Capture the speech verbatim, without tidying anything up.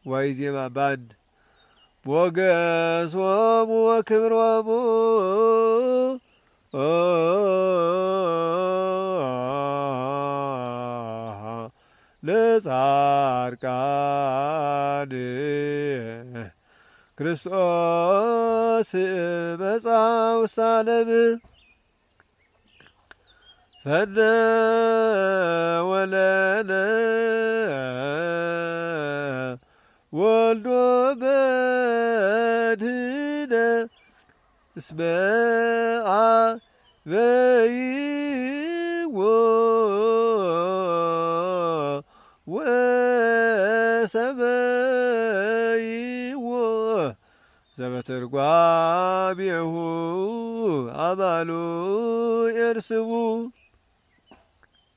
ወይዜማ ባድ ሞገሶሙ ወክብሮሙ ለጻድቃን ክርስቶስ መጻ ውስተ ዓለም ፈነወለነ ወልዶ መድኅነ እስመ አበይዎ ወሰመይዎ ዘበትርጓሜሁ አማኑኤል ስሙ